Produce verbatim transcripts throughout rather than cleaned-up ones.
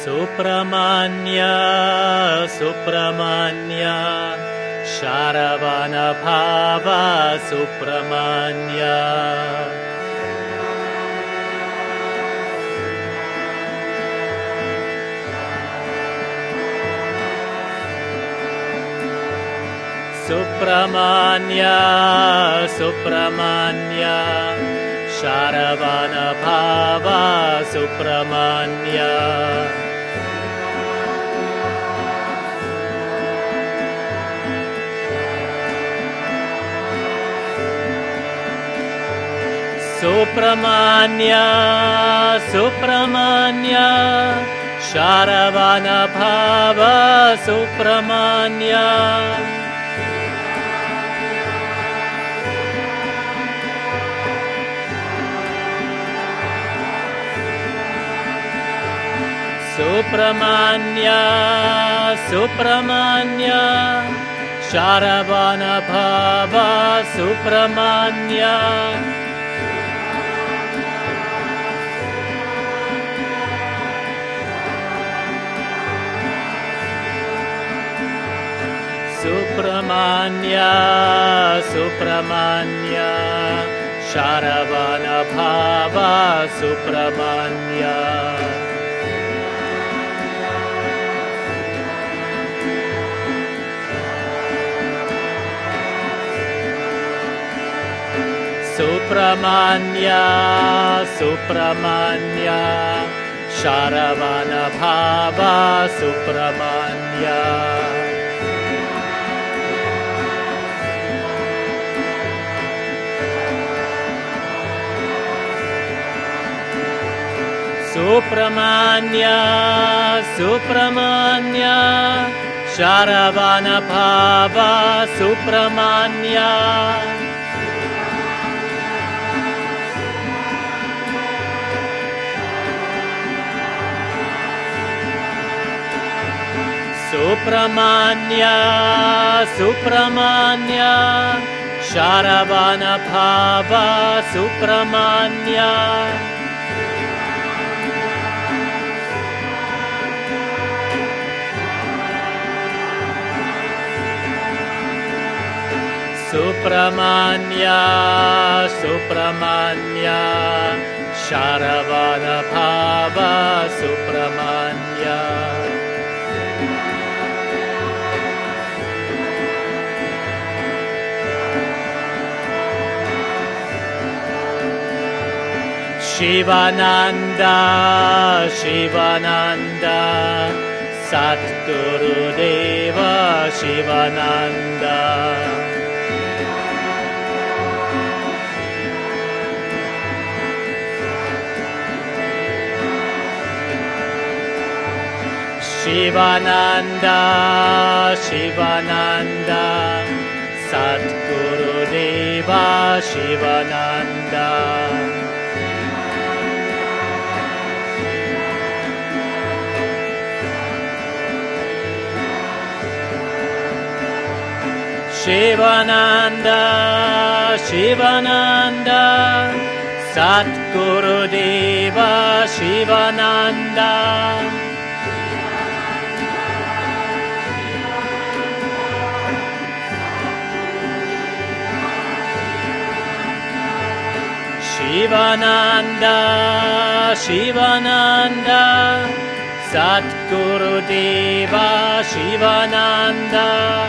Supramanya, Supramanya, Sharavana Bhava Supramanya. Supramanya, Supramanya, Sharavana Bhava Supramanya. Supramanya, Supramanya, Sharavana Bhava Supramanya. Supramanya, Supramanya, Sharavana Bhava Supramanya. Supramanya, Supramanya, Sharavana Bhava Supramanya. Supramanya, Supramanya, Sharavana Bhava Supramanya. Supramanya, Supramanya, Sharavana Bhava Supramanya. Supramanya, Supramanya, Sharavana Bhava Supramanya. Supramanya, Supramanya, Sharavana Bhava Supramanya. Shivananda, Shivananda, Satguru Deva Shivananda. Shivananda, Shivananda, Satguru Deva Shivananda. Shivananda, Shivananda, Satguru Deva Shivananda. Shivananda, Shivananda, Satguru Deva Shivananda.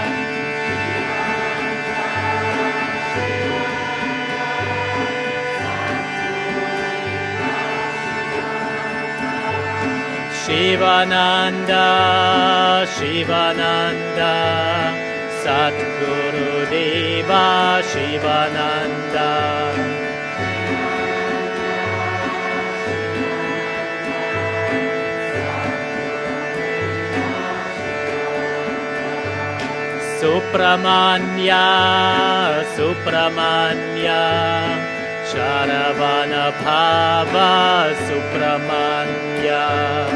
Shivananda, Shivananda, Satguru Deva Shivananda. Supramanya, Supramanya, Sharavana Bhava Supramanya.